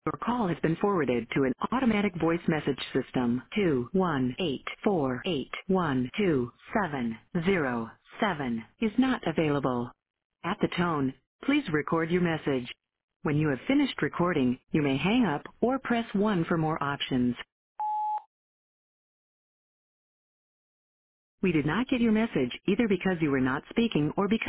Your call has been forwarded to an automatic voice message system. 21848122707 is not available. At the tone, please record your message. When you have finished recording, you may hang up or press 1 for more options. We did not get your message either because you were not speaking or because